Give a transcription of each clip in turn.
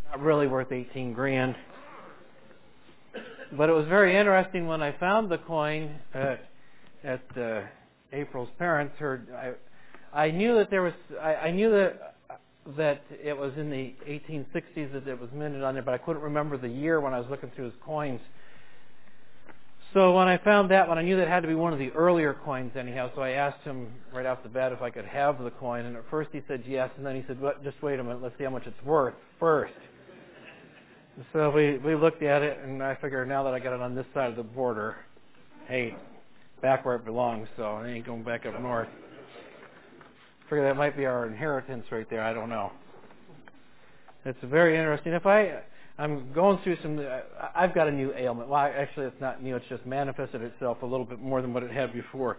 really worth 18 grand. But it was very interesting when I found the coin at April's parents. I knew that there was. I knew that it was in the 1860s that it was minted on there, but I couldn't remember the year when I was looking through his coins. So when I found that one, I knew that had to be one of the earlier coins anyhow. So I asked him right off the bat if I could have the coin, and at first he said yes, and then he said, "Just wait a minute, let's see how much it's worth first." So we looked at it, and I figured now that I got it on this side of the border, hey, back where it belongs, so I ain't going back up north. Figure that might be our inheritance right there. I don't know. It's very interesting. I'm going through I've got a new ailment. Well, actually, it's not new. It's just manifested itself a little bit more than what it had before.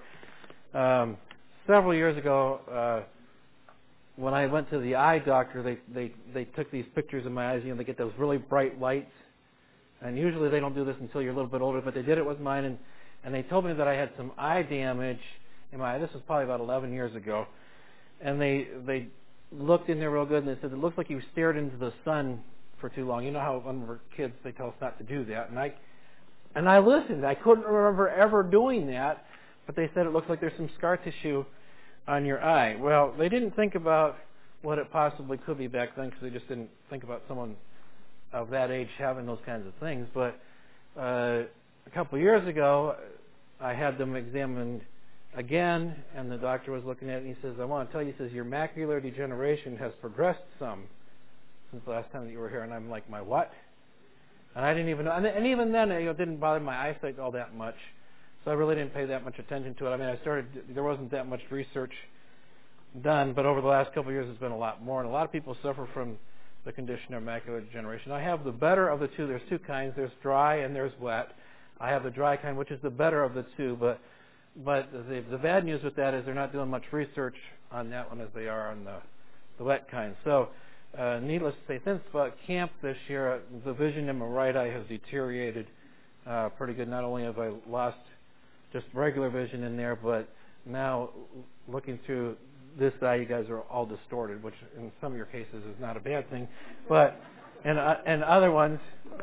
Several years ago, when I went to the eye doctor, they took these pictures of my eyes. They get those really bright lights, and usually they don't do this until you're a little bit older. But they did it with mine, and they told me that I had some eye damage in my eye. This was probably about 11 years ago, and they looked in there real good, and they said it looks like you stared into the sun for too long. You know how when we're kids they tell us not to do that, and I listened. I couldn't remember ever doing that, but they said it looks like there's some scar tissue on your eye. Well, they didn't think about what it possibly could be back then because they just didn't think about someone of that age having those kinds of things. But a couple of years ago, I had them examined again, and the doctor was looking at it, and he says, "I want to tell you," he says, "your macular degeneration has progressed some since the last time that you were here." And I'm like, "My what?" And I didn't even know. And even then, it didn't bother my eyesight all that much. So I really didn't pay that much attention to it. I mean, there wasn't that much research done, but over the last couple of years, there's been a lot more. And a lot of people suffer from the condition of macular degeneration. I have the better of the two. There's two kinds. There's dry and there's wet. I have the dry kind, which is the better of the two. But the bad news with that is they're not doing much research on that one as they are on the wet kind. So needless to say, since camp this year, the vision in my right eye has deteriorated pretty good. Not only have I lost just regular vision in there, but now looking through this eye, you guys are all distorted, which in some of your cases is not a bad thing. But in other ones,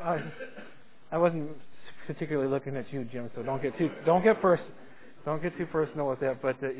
I wasn't particularly looking at you, Jim. So don't get too personal with that. But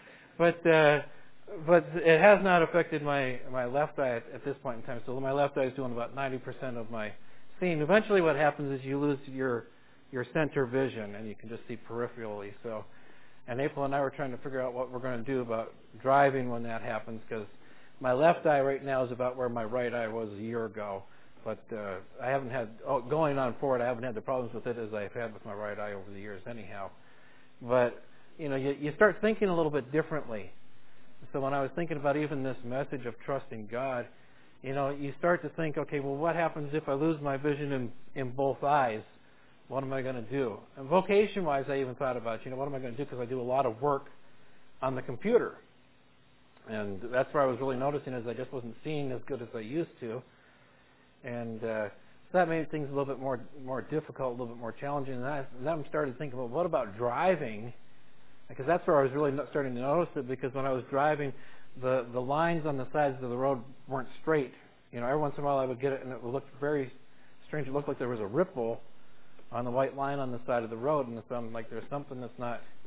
it has not affected my left eye at this point in time. So my left eye is doing about 90% of my seeing. Eventually, what happens is you lose your center vision, and you can just see peripherally. So, and April and I were trying to figure out what we're going to do about driving when that happens, because my left eye right now is about where my right eye was a year ago. But I haven't had, going on forward, I haven't had the problems with it as I've had with my right eye over the years anyhow. But, you start thinking a little bit differently. So when I was thinking about even this message of trusting God, you start to think, okay, well, what happens if I lose my vision in both eyes? What am I going to do? And vocation-wise, I even thought about, what am I going to do? Because I do a lot of work on the computer. And that's where I was really noticing is I just wasn't seeing as good as I used to. And so that made things a little bit more difficult, a little bit more challenging. And then I started thinking, well, what about driving? Because that's where I was really starting to notice it, because when I was driving, the lines on the sides of the road weren't straight. Every once in a while I would get it, and it would look very strange. It looked like there was a ripple on the white line on the side of the road, and so I'm like, there's something that's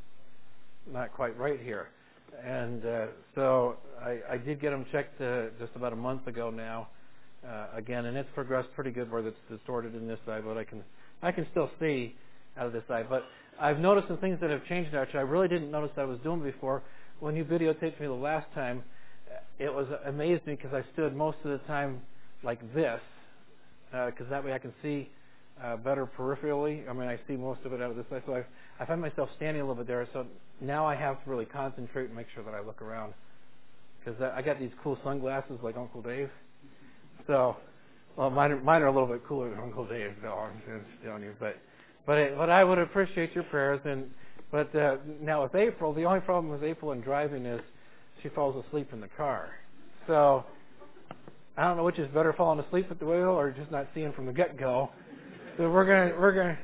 not quite right here. And so I did get them checked just about a month ago now, again, and it's progressed pretty good where it's distorted in this side, but I can still see out of this side. But I've noticed some things that have changed now, which I really didn't notice I was doing before. When you videotaped me the last time, it was amazed me because I stood most of the time like this, because that way I can see better peripherally. I mean, I see most of it out of this side. So I find myself standing a little bit there. So now I have to really concentrate and make sure that I look around, because I got these cool sunglasses like Uncle Dave. So, well, mine are a little bit cooler than Uncle Dave, though. I'm just telling you. But I would appreciate your prayers. But now with April, the only problem with April and driving is she falls asleep in the car. So I don't know which is better, falling asleep at the wheel or just not seeing from the get-go. So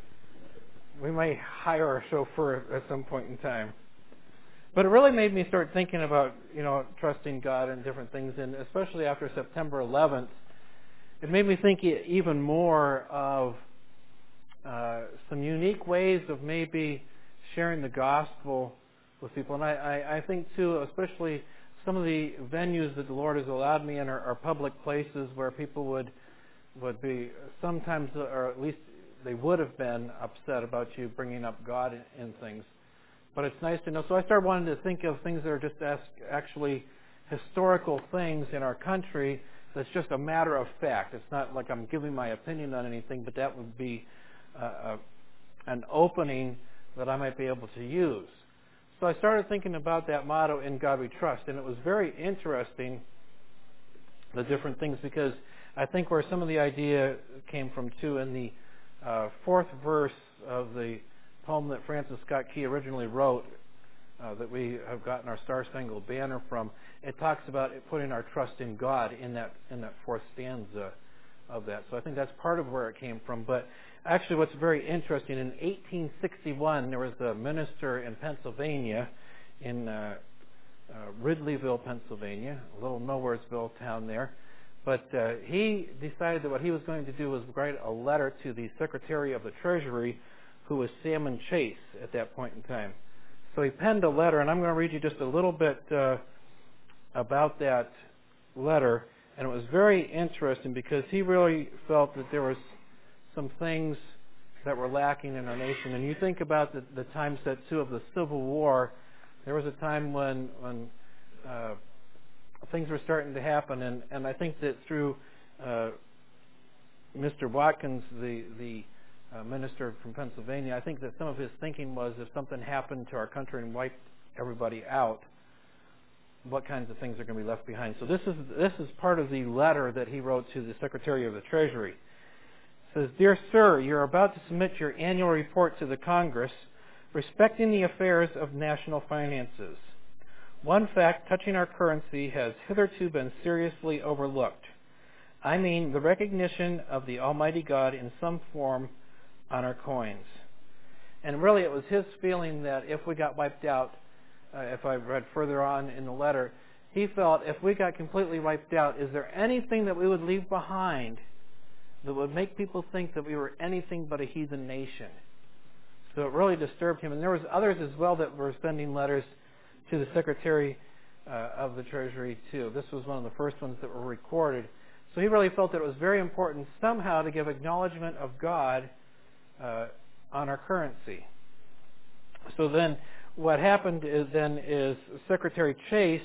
we may hire a chauffeur at some point in time. But it really made me start thinking about, trusting God and different things, and especially after September 11th, it made me think even more of some unique ways of maybe sharing the gospel with people. And I think, too, especially some of the venues that the Lord has allowed me in are public places where people would be sometimes, or at least they would have been upset about you bringing up God in things. But it's nice to know. So I started wanting to think of things that are just actually historical things in our country that's just a matter of fact. It's not like I'm giving my opinion on anything, but that would be an opening that I might be able to use. So I started thinking about that motto, "In God We Trust," and it was very interesting, the different things, because I think where some of the idea came from, too, in the fourth verse of the poem that Francis Scott Key originally wrote, that we have gotten our Star Spangled Banner from, it talks about putting our trust in God in that fourth stanza of that. So I think that's part of where it came from. But actually what's very interesting, in 1861 there was a minister in Pennsylvania, in Ridleyville, Pennsylvania, a little Nowheresville town there. But he decided that what he was going to do was write a letter to the Secretary of the Treasury, who was Salmon Chase at that point in time. So he penned a letter, and I'm going to read you just a little bit about that letter. And it was very interesting because he really felt that there was some things that were lacking in our nation. And you think about the time set, too, of the Civil War. There was a time when things were starting to happen, and I think that through Mr. Watkins, the minister from Pennsylvania, I think that some of his thinking was, if something happened to our country and wiped everybody out, what kinds of things are going to be left behind. So this is part of the letter that he wrote to the Secretary of the Treasury. It says, "Dear Sir, you are about to submit your annual report to the Congress respecting the affairs of national finances. One fact touching our currency has hitherto been seriously overlooked. I mean the recognition of the Almighty God in some form on our coins." And really it was his feeling that if we got wiped out, if I read further on in the letter, he felt if we got completely wiped out, is there anything that we would leave behind that would make people think that we were anything but a heathen nation? So it really disturbed him. And there was others as well that were sending letters to the Secretary of the Treasury too. This was one of the first ones that were recorded. So he really felt that it was very important somehow to give acknowledgement of God on our currency. So then what happened is Secretary Chase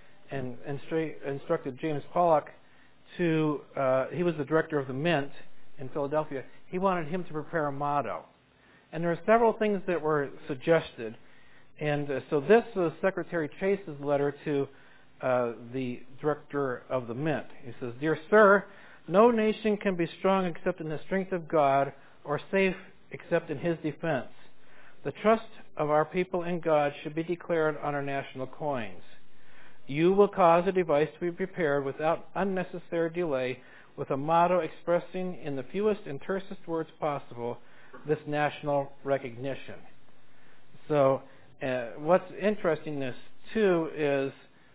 instructed James Pollock to, he was the director of the Mint in Philadelphia, he wanted him to prepare a motto. And there were several things that were suggested. And so this was Secretary Chase's letter to the director of the Mint. He says, "Dear Sir, no nation can be strong except in the strength of God, or safe except in His defense. The trust of our people in God should be declared on our national coins. You will cause a device to be prepared without unnecessary delay, with a motto expressing in the fewest and tersest words possible this national recognition." So what's interesting this too is,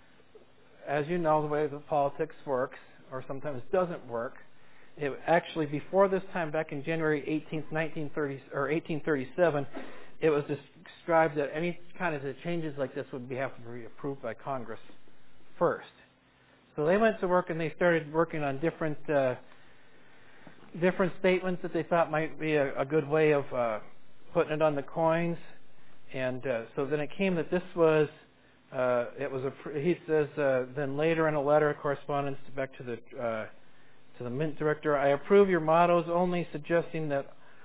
as you know, the way that politics works, or sometimes doesn't work, it actually before this time, back in January 18th, 1837, it was described that any kind of changes like this would have to be approved by Congress first. So they went to work and they started working on different statements that they thought might be a good way of putting it on the coins. And so then it came that this was, he says, then later in a letter of correspondence back to the Mint director, "I approve your mottos, only suggesting that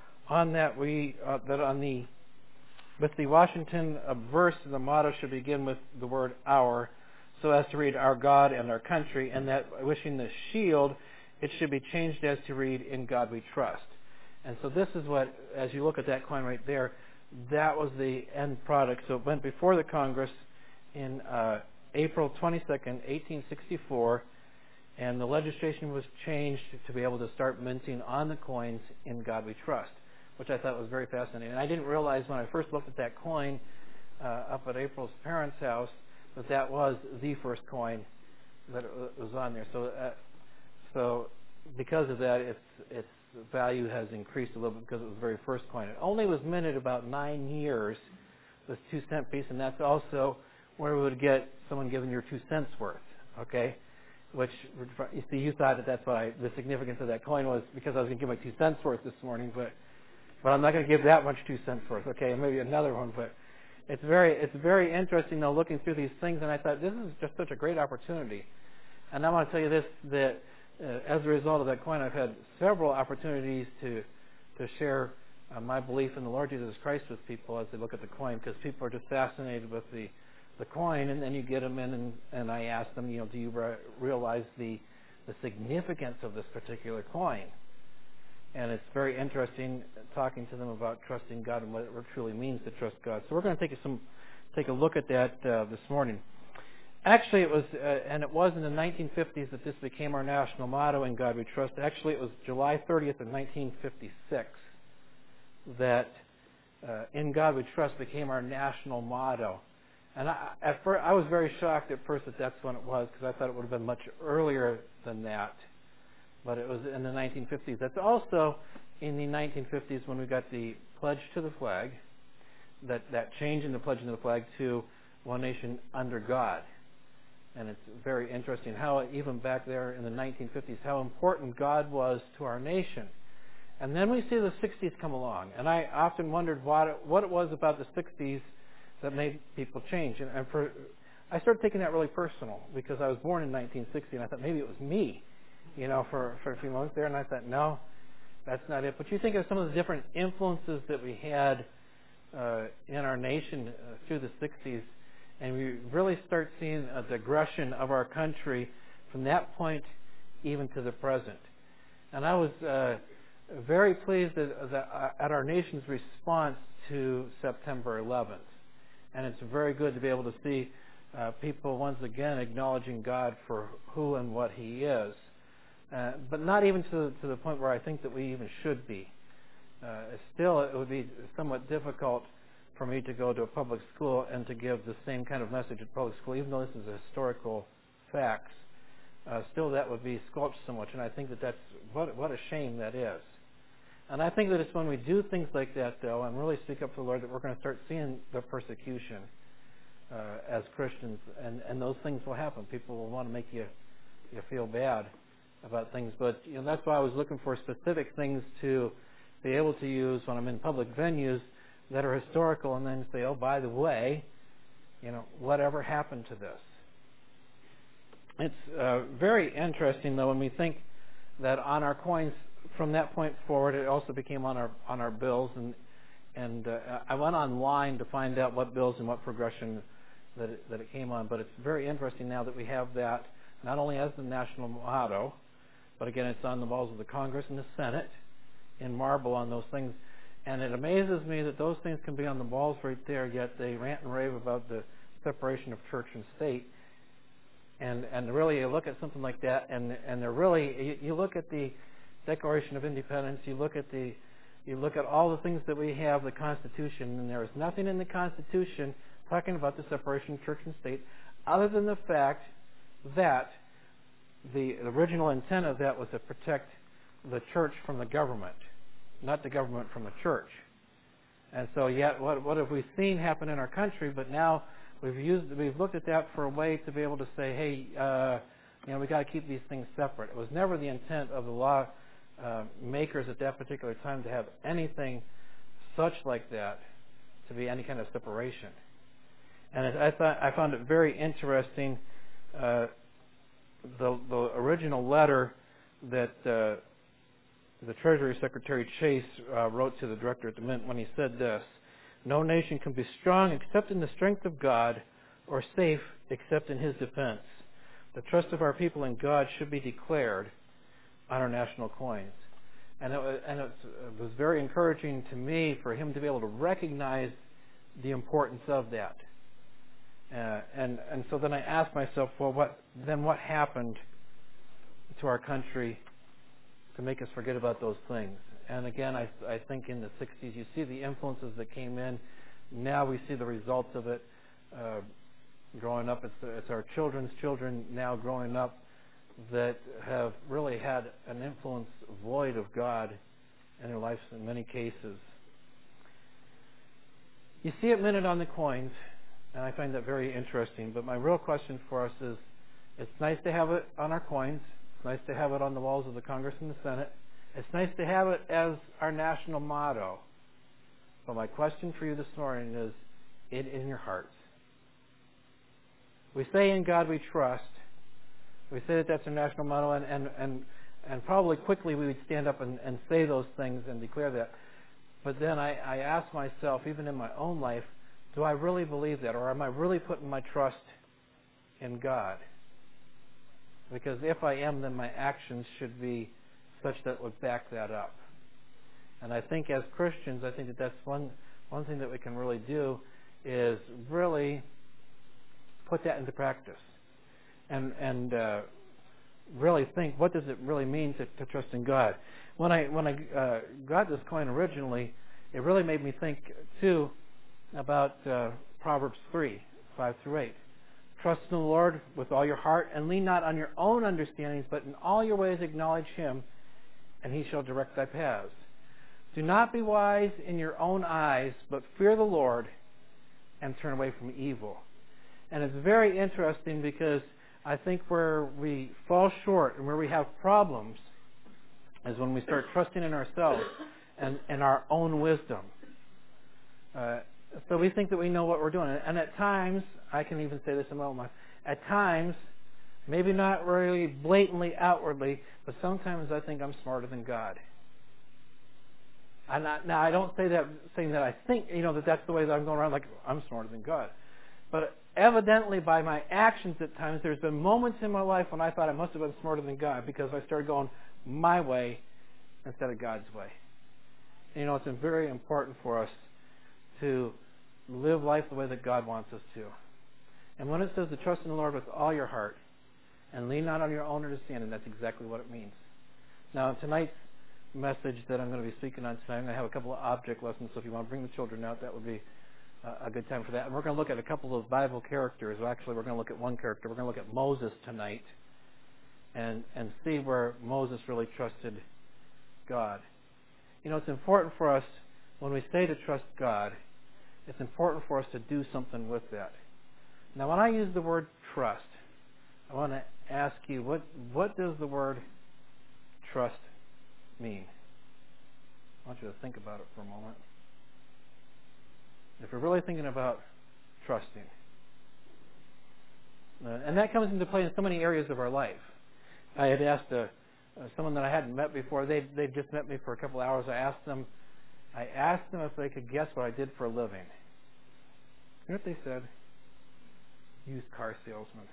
with the Washington verse, the motto should begin with the word 'our,' so as to read 'our God and our country,' and that wishing the shield, it should be changed as to read 'In God We Trust.'" And so this is what, as you look at that coin right there, that was the end product. So it went before the Congress in April 22nd, 1864, and the legislation was changed to be able to start minting on the coins "In God We Trust," which I thought was very fascinating. And I didn't realize when I first looked at that coin up at April's parents' house that was the first coin that was on there. So because of that, its value has increased a little bit because it was the very first coin. It only was minted about 9 years, this 2-cent piece, and that's also where we would get someone giving your 2 cents worth, okay? Which, you see, you thought that that's why the significance of that coin was because I was going to give my 2 cents worth this morning, but I'm not going to give that much 2 cents worth, okay? Maybe another one, but it's very interesting, though, looking through these things, and I thought this is just such a great opportunity. And I want to tell you this, that as a result of that coin, I've had several opportunities to share my belief in the Lord Jesus Christ with people as they look at the coin, because people are just fascinated with the coin, and then you get them in, and I ask them, do you realize the significance of this particular coin? And it's very interesting talking to them about trusting God and what it truly means to trust God. So we're going to take a look at that this morning. Actually, it was in the 1950s that this became our national motto, "In God We Trust." Actually, it was July 30th of 1956 that "In God We Trust" became our national motto. And I was very shocked at first that that's when it was, because I thought it would have been much earlier than that. But it was in the 1950s. That's also in the 1950s when we got the pledge to the flag, that change in the pledge to the flag to "One Nation Under God." And it's very interesting how even back there in the 1950s, how important God was to our nation. And then we see the 60s come along. And I often wondered what it was about the 60s that made people change. And I started taking that really personal, because I was born in 1960, and I thought maybe it was me, for a few months there. And I thought, no, that's not it. But you think of some of the different influences that we had in our nation through the 60s, and we really start seeing a digression of our country from that point even to the present. And I was very pleased at our nation's response to September 11th. And it's very good to be able to see people once again acknowledging God for who and what He is. But not even to the point where I think that we even should be. Still, it would be somewhat difficult for me to go to a public school and to give the same kind of message at public school, even though this is historical facts. Still, that would be squelched so much, and I think that's what a shame that is. And I think that it's when we do things like that, though, and really speak up for the Lord, that we're going to start seeing the persecution as Christians, and those things will happen. People will want to make you feel bad about things, but that's why I was looking for specific things to be able to use when I'm in public venues that are historical, and then say, oh, by the way, whatever happened to this? It's very interesting, though, when we think that on our coins from that point forward, it also became on our bills, and I went online to find out what bills and what progression that it came on. But it's very interesting now that we have that not only as the national motto, but again, it's on the walls of the Congress and the Senate in marble on those things. And it amazes me that those things can be on the walls right there, yet they rant and rave about the separation of church and state. And really, you look at something like that, and they're really, you look at the Declaration of Independence, you look at all the things that we have, the Constitution, and there is nothing in the Constitution talking about the separation of church and state, other than the fact that the original intent of that was to protect the church from the government, not the government from the church. And so yet, what have we seen happen in our country? But now we've looked at that for a way to be able to say, hey, we got to keep these things separate. It was never the intent of the law makers at that particular time to have anything such like that to be any kind of separation. And I found it very interesting. The original letter that the Treasury Secretary Chase wrote to the director at the Mint when he said this: "No nation can be strong except in the strength of God, or safe except in His defense. The trust of our people in God should be declared on our national coins." And it was very encouraging to me for him to be able to recognize the importance of that. And so then I asked myself, well, what happened to our country to make us forget about those things? And again, I think in the 60s, you see the influences that came in. Now we see the results of it growing up. It's our children's children now growing up that have really had an influence void of God in their lives in many cases. You see it minted on the coins, and I find that very interesting. But my real question for us is, it's nice to have it on our coins. It's nice to have it on the walls of the Congress and the Senate. It's nice to have it as our national motto. But my question for you this morning is it in your hearts. We say in God we trust. We say that that's our national motto, and probably quickly we would stand up and say those things and declare that. But then I ask myself, even in my own life, do I really believe that? Or am I really putting my trust in God? Because if I am, then my actions should be such that would back that up. And I think as Christians, I think that that's one thing that we can really do is really put that into practice. And really think, what does it really mean to trust in God? When I got this coin originally, it really made me think, too, about Proverbs 3, 5 through 8. Trust in the Lord with all your heart, and lean not on your own understandings, but in all your ways acknowledge Him, and He shall direct thy paths. Do not be wise in your own eyes, but fear the Lord, and turn away from evil. And it's very interesting because I think where we fall short and where we have problems is when we start trusting in ourselves and our own wisdom. So we think that we know what we're doing. And at times, I can even say this in my own life, at times, maybe not really blatantly outwardly, but sometimes I think I'm smarter than God. Now, I don't say that saying that I think, that that's the way that I'm going around like I'm smarter than God. But evidently by my actions at times, there's been moments in my life when I thought I must have been smarter than God because I started going my way instead of God's way. It's very important for us to live life the way that God wants us to. And when it says to trust in the Lord with all your heart and lean not on your own understanding, that's exactly what it means. Now, tonight's message that I'm going to be speaking on tonight, I'm going to have a couple of object lessons, so if you want to bring the children out, that would be a good time for that. And we're going to look at a couple of Bible characters. Well, actually, we're going to look at one character. We're going to look at Moses tonight and see where Moses really trusted God. It's important for us, when we say to trust God, it's important for us to do something with that. Now, when I use the word trust, I want to ask you, what does the word trust mean? I want you to think about it for a moment. If you're really thinking about trusting, and that comes into play in so many areas of our life. I had asked someone that I hadn't met before. They'd just met me for a couple of hours. I asked them if they could guess what I did for a living. You know what they said? Used car salesman.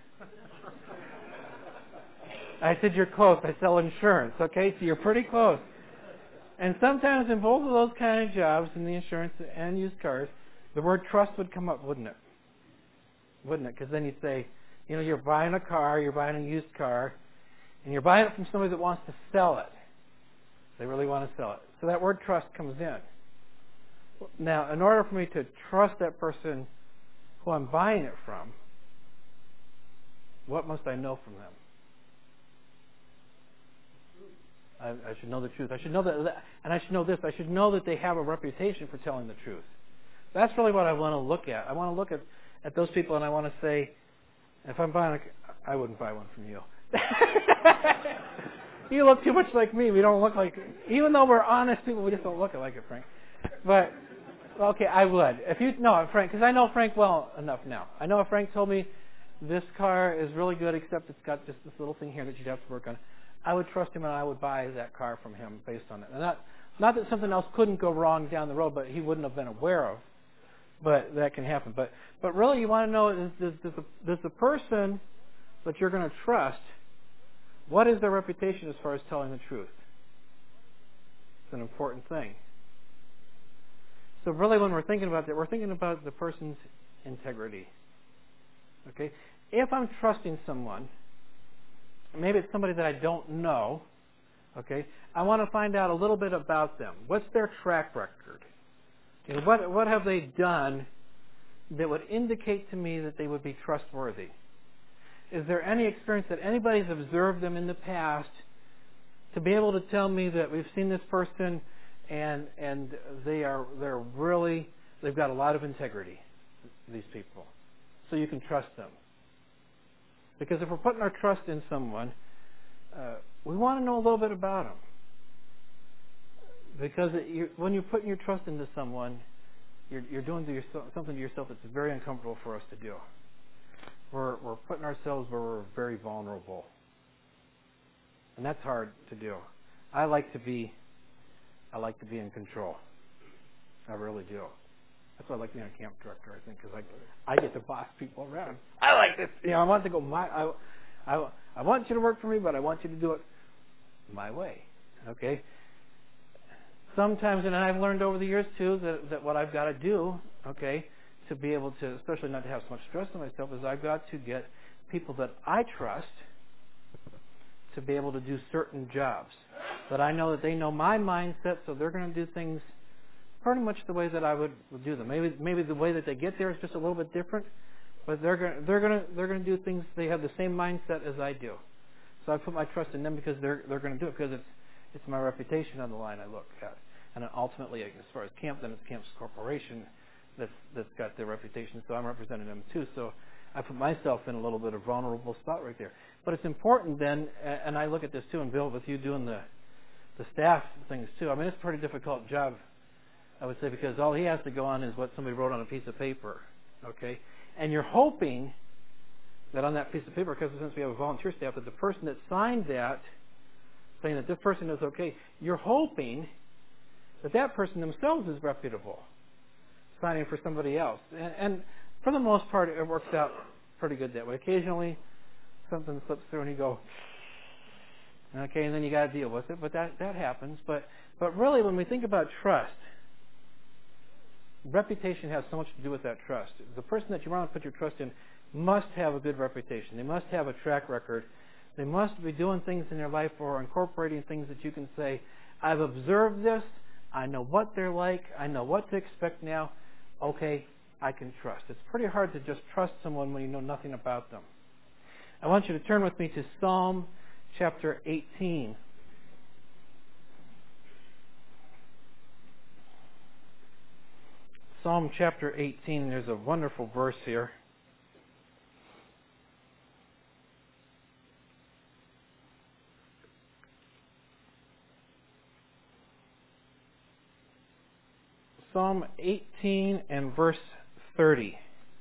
I said, you're close. I sell insurance. Okay, so you're pretty close. And sometimes in both of those kind of jobs, in the insurance and used cars, the word trust would come up, wouldn't it? Wouldn't it? Because then you'd say, you're buying a car, you're buying a used car, and you're buying it from somebody that wants to sell it. They really want to sell it. So that word trust comes in. Now, in order for me to trust that person who I'm buying it from, what must I know from them? I should know the truth. I should know that, and I should know this. I should know that they have a reputation for telling the truth. That's really what I want to look at. I want to look at those people, and I want to say, if I'm buying I wouldn't buy one from you. You look too much like me. We don't look like, even though we're honest people, we just don't look like it, Frank. But, okay, I would. Frank, because I know Frank well enough now. I know if Frank told me this car is really good, except it's got just this little thing here that you'd have to work on, I would trust him and I would buy that car from him based on it. And not that something else couldn't go wrong down the road, but he wouldn't have been aware of. But that can happen. But really, you want to know, does the person that you're going to trust, what is their reputation as far as telling the truth? It's an important thing. So really, when we're thinking about that, we're thinking about the person's integrity. Okay? If I'm trusting someone, maybe it's somebody that I don't know, okay, I want to find out a little bit about them. What's their track record? What have they done that would indicate to me that they would be trustworthy? Is there any experience that anybody's observed them in the past to be able to tell me that we've seen this person and they're really, they've got a lot of integrity, these people, so you can trust them? Because if we're putting our trust in someone, we want to know a little bit about them. Because when you're putting your trust into someone, you're doing something to yourself that's very uncomfortable for us to do. We're putting ourselves where we're very vulnerable. And that's hard to do. I like to be in control. I really do. That's why I like being a camp director, I think, because I get to boss people around. I like this. I want to go I want you to work for me, but I want you to do it my way. Okay? Sometimes, and I've learned over the years too, that what I've got to do, okay, to be able to, especially not to have so much stress on myself, is I've got to get people that I trust to be able to do certain jobs. That I know that they know my mindset, so they're going to do things pretty much the way that I would do them. Maybe the way that they get there is just a little bit different, but they're going to do things. They have the same mindset as I do. So I put my trust in them because they're going to do it, because it's my reputation on the line I look at. And ultimately, as far as camp, then it's Camp's Corporation that's got their reputation, so I'm representing them too. So I put myself in a little bit of vulnerable spot right there. But it's important then, and I look at this too, and Bill, with you doing the staff things too, I mean, it's a pretty difficult job, I would say, because all he has to go on is what somebody wrote on a piece of paper, okay? And you're hoping that on that piece of paper, because since we have a volunteer staff, that the person that signed that, saying that this person is okay, you're hoping that that person themselves is reputable, signing for somebody else. And for the most part, it works out pretty good that way. Occasionally, something slips through and you go, okay, and then you got to deal with it. But that happens. But really, when we think about trust, reputation has so much to do with that trust. The person that you want to put your trust in must have a good reputation. They must have a track record. They must be doing things in their life or incorporating things that you can say, I've observed this. I know what they're like. I know what to expect now. Okay, I can trust. It's pretty hard to just trust someone when you know nothing about them. I want you to turn with me to Psalm chapter 18. Psalm chapter 18, there's a wonderful verse here. Psalm 18 and verse 30.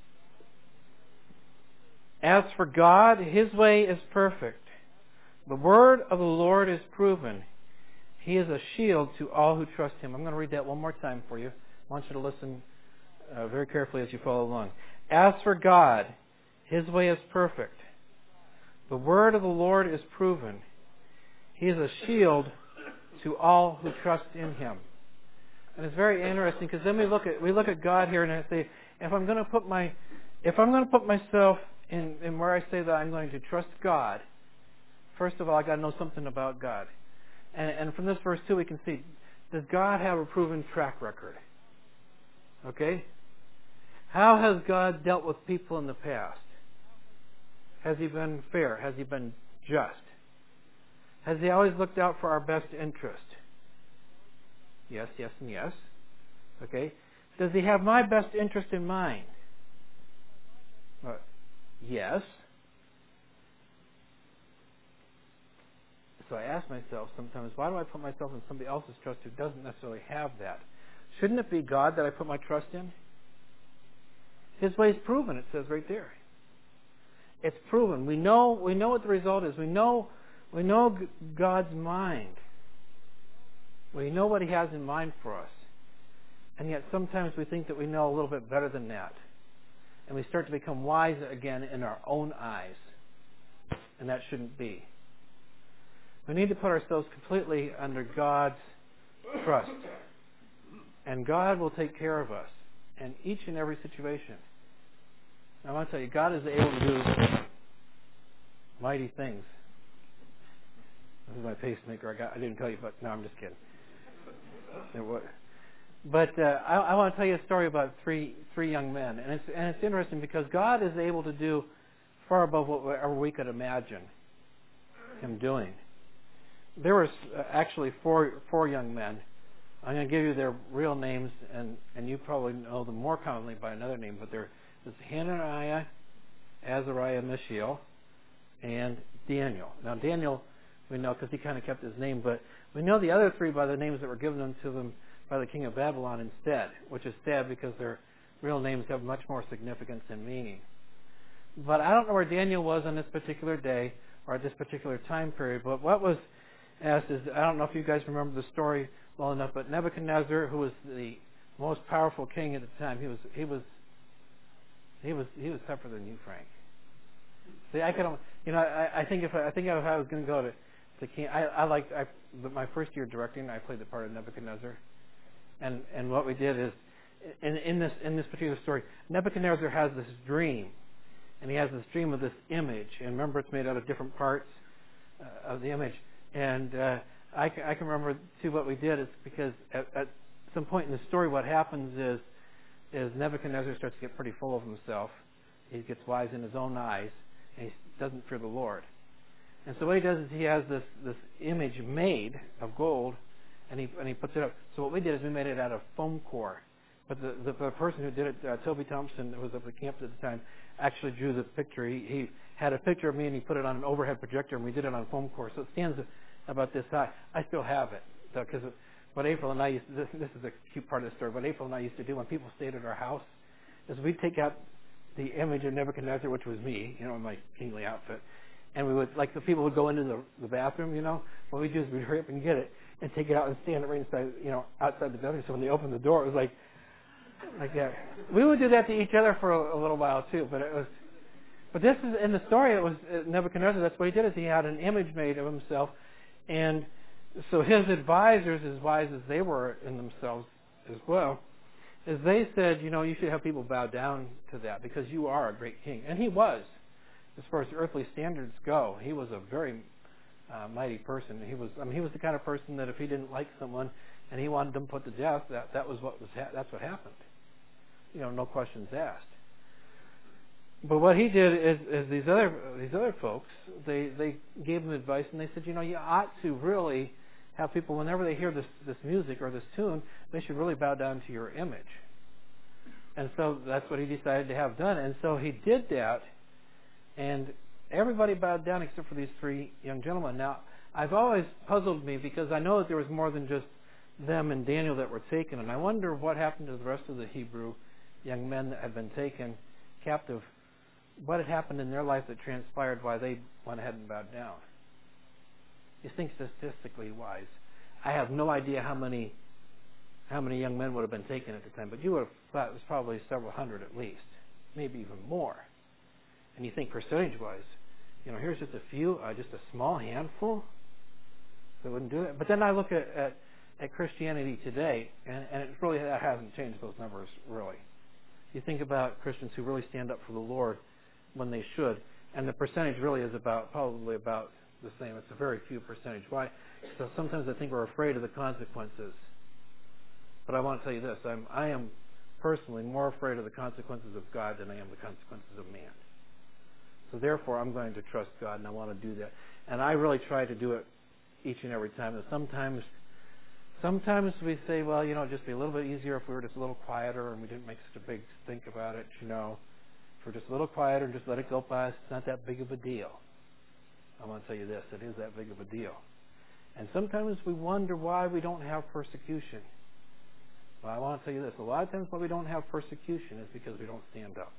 As for God, His way is perfect. The word of the Lord is proven. He is a shield to all who trust Him. I'm going to read that one more time for you. I want you to listen very carefully as you follow along. As for God, His way is perfect. The word of the Lord is proven. He is a shield to all who trust in Him. And it's very interesting, because then we look at God here and I say, if I'm going to put myself in where I say that I'm going to trust God, first of all, I got to know something about God. And from this verse too, we can see, does God have a proven track record? Okay? How has God dealt with people in the past? Has He been fair? Has He been just? Has He always looked out for our best interest? Yes, yes, and yes. Okay? Does He have my best interest in mind? Yes. So I ask myself sometimes, why do I put myself in somebody else's trust who doesn't necessarily have that? Shouldn't it be God that I put my trust in? His way is proven, it says right there. It's proven. We know what the result is. We know God's mind. We know what He has in mind for us. And yet sometimes we think that we know a little bit better than that. And we start to become wise again in our own eyes. And that shouldn't be. We need to put ourselves completely under God's trust. And God will take care of us in each and every situation. I want to tell you, God is able to do mighty things. This is my pacemaker. I didn't tell you, but no, I'm just kidding. But I want to tell you a story about three young men, and it's interesting because God is able to do far above whatever we could imagine him doing. There were actually four young men. I'm going to give you their real names, and you probably know them more commonly by another name, but there's Hananiah, Azariah, Mishael, and Daniel. Now, Daniel, we know because he kind of kept his name, but we know the other three by the names that were given to them by the king of Babylon instead, which is sad because their real names have much more significance and meaning. But I don't know where Daniel was on this particular day or at this particular time period, but what was asked is, I don't know if you guys remember the story well enough, but Nebuchadnezzar, who was the most powerful king at the time, he was tougher than you, Frank. See, I think if I was going to go to king, my first year directing, I played the part of Nebuchadnezzar, and what we did is in this particular story, Nebuchadnezzar has this dream, and he has this dream of this image, and remember it's made out of different parts of the image, and I can remember too what we did is because at some point in the story, what happens is Nebuchadnezzar starts to get pretty full of himself. He gets wise in his own eyes, and he doesn't fear the Lord. And so what he does is he has this image made of gold, and he puts it up. So what we did is we made it out of foam core. But the person who did it, Toby Thompson, who was up at camp at the time, actually drew the picture. He had a picture of me, and he put it on an overhead projector, and we did it on foam core. So it stands about this high. I still have it because what April and I used to, this is a cute part of the story. What April and I used to do when people stayed at our house is we'd take out the image of Nebuchadnezzar, which was me, in my kingly outfit, and we would, like the people would go into the bathroom, what we'd do is we'd hurry up and get it and take it out and stand it right inside, outside the building. So when they opened the door, it was like that. We would do that to each other for a little while too, but this is in the story. It was Nebuchadnezzar. That's what he did. Is he had an image made of himself, and so his advisors, as wise as they were in themselves as well, is they said, you should have people bow down to that because you are a great king, and he was. As far as earthly standards go, he was a very mighty person. He was the kind of person that if he didn't like someone and he wanted them put to death, that's what happened. No questions asked. But what he did is these other folks, they gave him advice, and they said, you ought to really have people, whenever they hear this music or this tune, they should really bow down to your image. And so that's what he decided to have done. And so he did that, and everybody bowed down except for these three young gentlemen. Now, I've always puzzled me because I know that there was more than just them and Daniel that were taken, and I wonder what happened to the rest of the Hebrew young men that had been taken captive. What had happened in their life that transpired why they went ahead and bowed down? You think statistically wise, I have no idea how many young men would have been taken at the time, but you would have thought it was probably several hundred at least, maybe even more. And you think percentage-wise, here's just a few, just a small handful that wouldn't do it. But then I look at Christianity today, and that hasn't changed those numbers really. You think about Christians who really stand up for the Lord when they should, and the percentage really is probably about the same. It's a very few percentage. Why? So sometimes I think we're afraid of the consequences. But I want to tell you this: I am personally more afraid of the consequences of God than I am the consequences of man. So therefore, I'm going to trust God, and I want to do that. And I really try to do it each and every time. And sometimes we say, well, it'd just be a little bit easier if we were just a little quieter and we didn't make such a big stink about it. If we're just a little quieter and just let it go by us, it's not that big of a deal. I want to tell you this: it is that big of a deal. And sometimes we wonder why we don't have persecution. Well, I want to tell you this: a lot of times why we don't have persecution is because we don't stand up.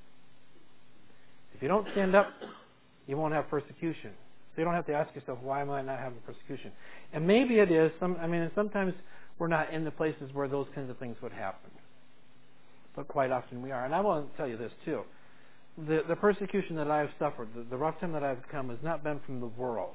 If you don't stand up, you won't have persecution. So you don't have to ask yourself, why am I not having persecution? And maybe it is. Sometimes we're not in the places where those kinds of things would happen. But quite often we are. And I want to tell you this too. The persecution that I have suffered, the rough time that I've come, has not been from the world.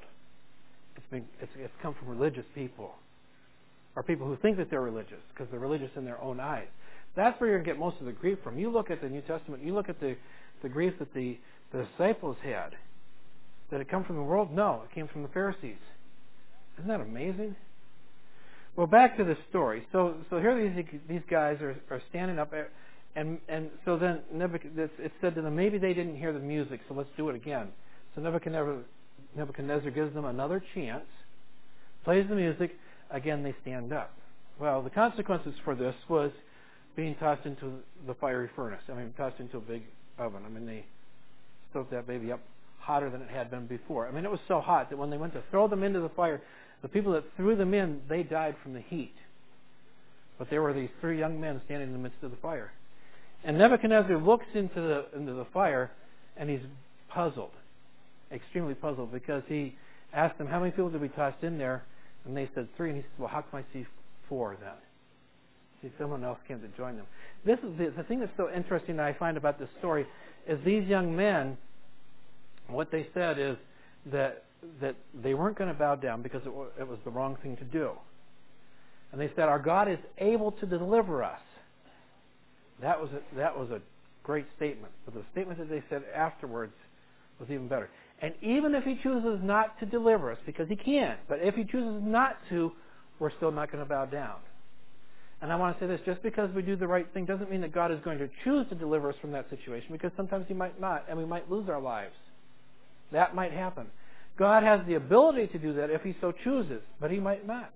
It's come from religious people. Or people who think that they're religious, because they're religious in their own eyes. That's where you're going to get most of the grief from. You look at the New Testament, you look at the grief that the disciples had. Did it come from the world? No, it came from the Pharisees. Isn't that amazing? Well, back to the story. So here these guys are standing up, And so then it said to them, maybe they didn't hear the music, so let's do it again. So Nebuchadnezzar gives them another chance, plays the music, again they stand up. Well, the consequences for this was being tossed into the fiery furnace. Tossed into a big oven. They stoked that baby up hotter than it had been before. It was so hot that when they went to throw them into the fire, the people that threw them in, they died from the heat. But there were these 3 young men standing in the midst of the fire. And Nebuchadnezzar looks into the fire, and he's puzzled, extremely puzzled, because he asked them, how many people did we toss in there? And they said 3, and he said, well, how come I see 4 then? See, someone else came to join them. This is the thing that's so interesting that I find about this story is these young men, what they said is that they weren't going to bow down because it was the wrong thing to do. And they said, our God is able to deliver us. That was a great statement. But the statement that they said afterwards was even better. And even if He chooses not to deliver us, because He can't, but if He chooses not to, we're still not going to bow down. And I want to say this, just because we do the right thing doesn't mean that God is going to choose to deliver us from that situation, because sometimes He might not, and we might lose our lives. That might happen. God has the ability to do that if He so chooses, but He might not.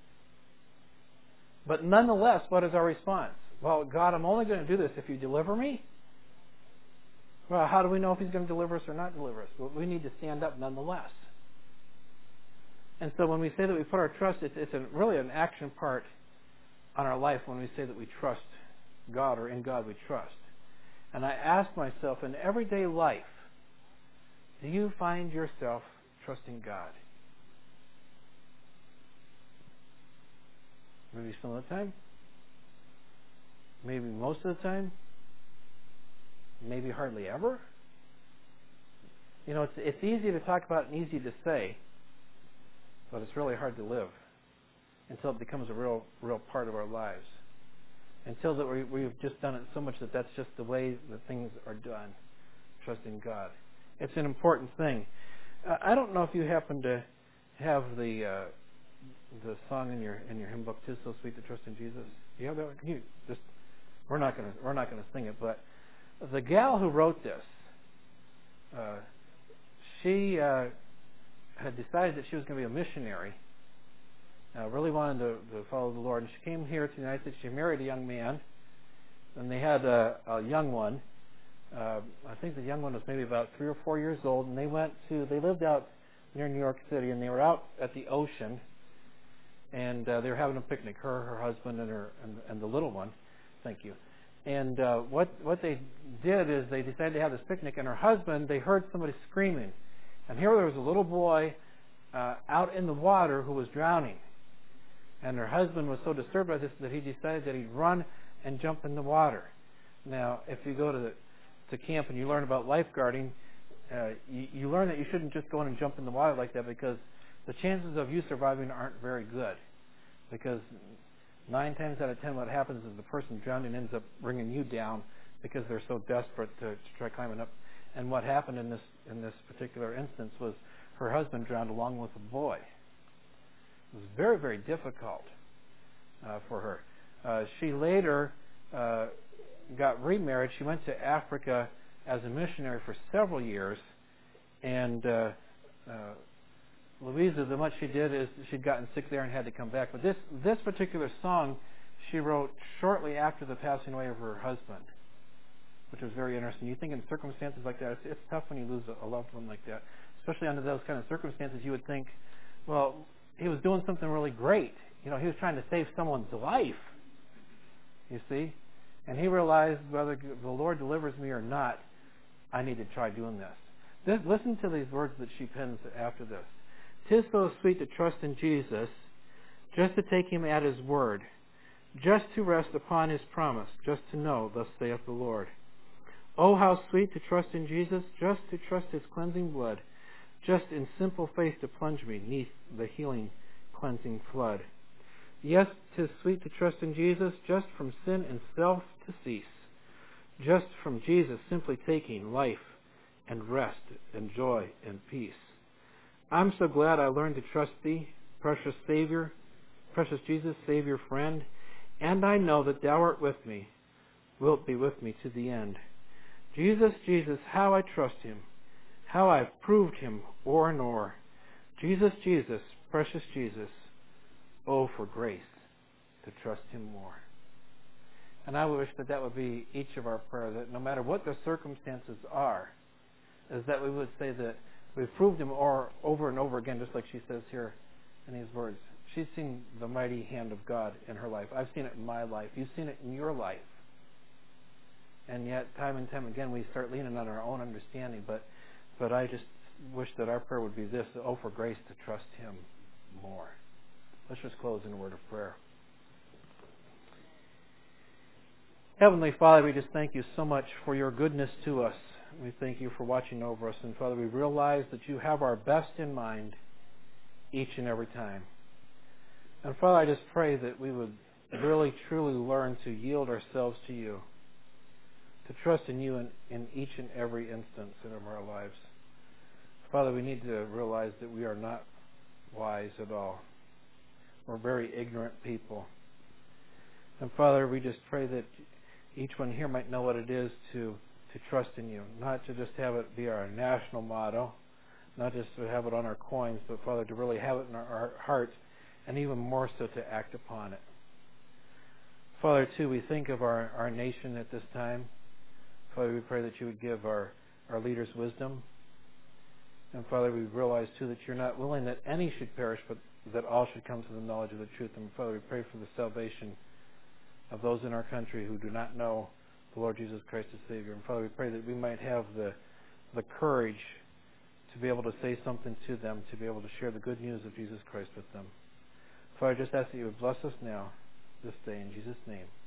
But nonetheless, what is our response? Well, God, I'm only going to do this if You deliver me. Well, how do we know if He's going to deliver us or not deliver us? Well, we need to stand up nonetheless. And so when we say that we put our trust, it's really an action part on our life when we say that we trust God, or in God we trust. And I ask myself, in everyday life, do you find yourself trusting God? Maybe some of the time. Maybe most of the time. Maybe hardly ever. It's easy to talk about and easy to say, but it's really hard to live until it becomes a real part of our lives. Until that we've just done it so much that that's just the way that things are done. Trusting God. It's an important thing. I don't know if you happen to have the song in your hymn book, "'Tis So Sweet to Trust in Jesus." You have that? Can you just? We're not going to sing it, but the gal who wrote this, she had decided that she was going to be a missionary. Really wanted to follow the Lord, and she came here to the United States. She married a young man, and they had a young one. I think the young one was maybe about 3 or 4 years old, and they lived out near New York City, and they were out at the ocean, and they were having a picnic. Her husband, and the little one. Thank you. And what they did is they decided to have this picnic, and her husband, they heard somebody screaming, and here there was a little boy out in the water who was drowning, and her husband was so disturbed by this that he decided that he'd run and jump in the water. Now, if you go to camp and you learn about lifeguarding, you learn that you shouldn't just go in and jump in the water like that, because the chances of you surviving aren't very good. Because 9 times out of 10 what happens is the person drowning ends up bringing you down because they're so desperate to try climbing up. And what happened in this particular instance was her husband drowned along with the boy. It was very, very difficult for her. She later got remarried. She went to Africa as a missionary for several years, and Louisa, the much she did is she'd gotten sick there and had to come back. But this particular song she wrote shortly after the passing away of her husband, which was very interesting. You think in circumstances like that, it's tough when you lose a loved one like that. Especially under those kind of circumstances, you would think, well, he was doing something really great. He was trying to save someone's life, you see. And he realized, whether the Lord delivers me or not, I need to try doing this. Listen to these words that she pens after this. "'Tis so sweet to trust in Jesus, just to take Him at His word, just to rest upon His promise, just to know, thus saith the Lord. Oh, how sweet to trust in Jesus, just to trust His cleansing blood, just in simple faith to plunge me 'neath the healing, cleansing flood. Yes, 'tis sweet to trust in Jesus, just from sin and self to cease, just from Jesus simply taking life and rest and joy and peace. I'm so glad I learned to trust Thee, precious Savior, precious Jesus, Savior, friend, and I know that Thou art with me wilt be with me to the end. Jesus, Jesus, how I trust him, how I've proved him o'er and o'er. Jesus, Jesus, precious Jesus, oh, for grace to trust him more. And I wish that that would be each of our prayers, that no matter what the circumstances are, is that we would say that we've proved him over and over again, just like she says here in these words. She's seen the mighty hand of God in her life. I've seen it in my life. You've seen it in your life. And yet, time and time again, we start leaning on our own understanding. But I just wish that our prayer would be this, oh, for grace to trust him more. Let's just close in a word of prayer. Heavenly Father, we just thank you so much for your goodness to us. We thank you for watching over us. And Father, we realize that you have our best in mind each and every time. And Father, I just pray that we would really, truly learn to yield ourselves to you, to trust in you in each and every instance of our lives. Father, we need to realize that we are not wise at all. We're very ignorant people. And Father, we just pray that each one here might know what it is to trust in you, not to just have it be our national motto, not just to have it on our coins, but Father, to really have it in our hearts, and even more so to act upon it. Father, too, we think of our nation at this time. Father, we pray that you would give our leaders wisdom. And Father, we realize, too, that you're not willing that any should perish, but that all should come to the knowledge of the truth. And Father, we pray for the salvation of those in our country who do not know the Lord Jesus Christ as Savior. And Father, we pray that we might have the courage to be able to say something to them, to be able to share the good news of Jesus Christ with them. Father, I just ask that you would bless us now, this day, in Jesus' name.